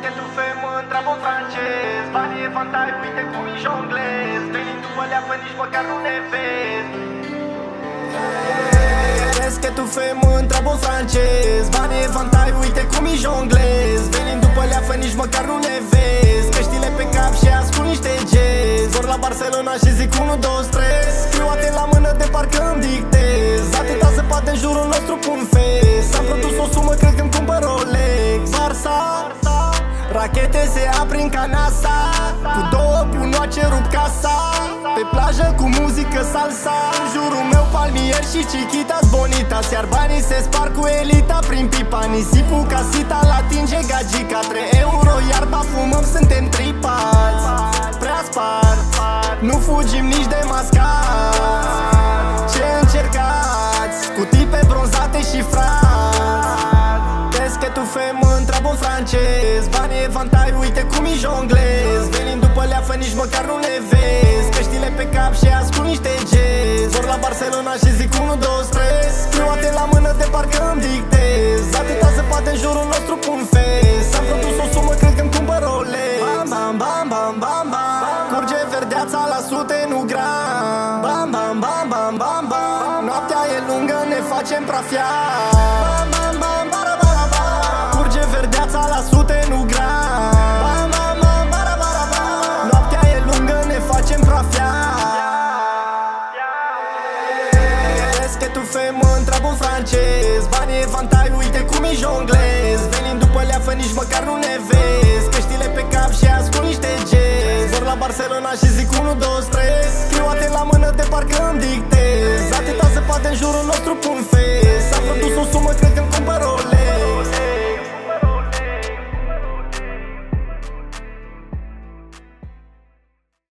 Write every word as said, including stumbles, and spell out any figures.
că tu fei mă întreabă în francez. Banii e vantai, uite cum îi jonglez. Venind după leafă, nici măcar nu ne vezi. Crezi că tu fei mă întreabă în francez. Banii e vantai, uite cum îi jonglez. Venind după leafă, nici măcar nu ne vezi. Căștile pe cap și ascult niște jazz. Vor la Barcelona și zic unu, doi, trei. Scriu atent la mână de parcă îmi dictez. Atâta zăpadă în jurul nostru pun face. Am produs o sumă, cred că-mi cumpăr Rolex. Barça, rachete se aprind ca NASA. Cu două punoace rup casa. Pe plajă cu muzică salsa. În jurul meu palmier și chiquitas bonitas. Iar banii se spar cu elita prin pipa. Nisipul casita l-atinge gagica. Trei euro iarba fumăm, suntem tripați. Prea spart, nu fugim nici de mascat. Ce încercați? Cu tipe bronzate și frați. Crezi că tu fei mă întreabă în francez. Banii e vantai, uite cum îi jonglez. Venind după leafă, nici măcar nu ne vezi. Căștile pe cap și ascult niște jazz. Vor la Barcelona și zic unu, doi, trei. Scriu atent la mână de parcă îmi dictez. Atâta zăpadă în jurul nostru pun face. Am produs o sumă, cred că-mi cumpăr Rolex. Bam, bam, bam, bam, bam, bam. Curge verdeața la sute, nu gram. Bam, bam, bam, bam, bam, bam. Noaptea e lungă, ne facem prafia. Bam, bam, bam, bara, bara, bara. Curge verdeața la sute, nu gram. Bam, bam, bam, bara, bara, bara. Noaptea e lungă, ne facem prafia. Crezi că tu fei mă întreabă în francez. Banii e vantai, uite cum îi jonglez. Venind după leafă, nici măcar nu ne vezi. Căștile pe cap și ascult niște jazz. Vor la Barcelona și zic unu, doi, trei. Scriu atent la mână de parcă îmi dictez. Atâta zăpadă în jurul nostru pun